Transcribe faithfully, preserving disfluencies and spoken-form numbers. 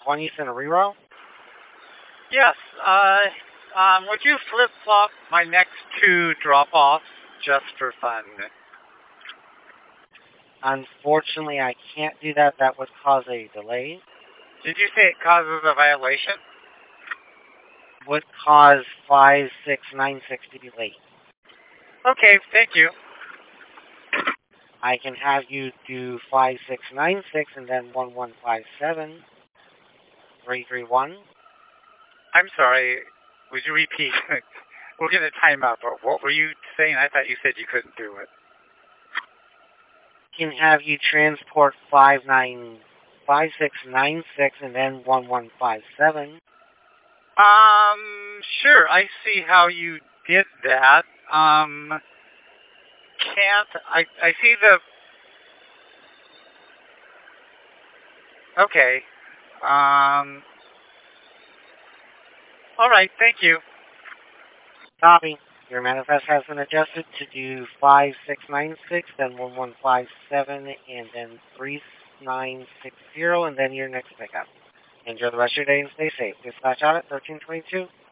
twenty, send a reroll? Yes. Uh, um, would you flip-flop my next two drop-offs just for fun? Unfortunately, I can't do that. That would cause a delay. Did you say it causes a violation? Would cause five six nine six to be late. Okay, thank you. I can have you do five six nine six and then one one five seven three three one. I'm sorry. Would you repeat? We're going to time out, but what were you saying? I thought you said you couldn't do it. Can have you transport five nine five six nine six and then one one five seven. Um, sure. I see how you did that. Um, can't I? I see the. Okay. Um. All right. Thank you. Copy. Your manifest has been adjusted to do five six nine six, then one one five seven, and then three nine six zero, and then your next pickup. Enjoy the rest of your day and stay safe. Dispatch out at thirteen twenty-two.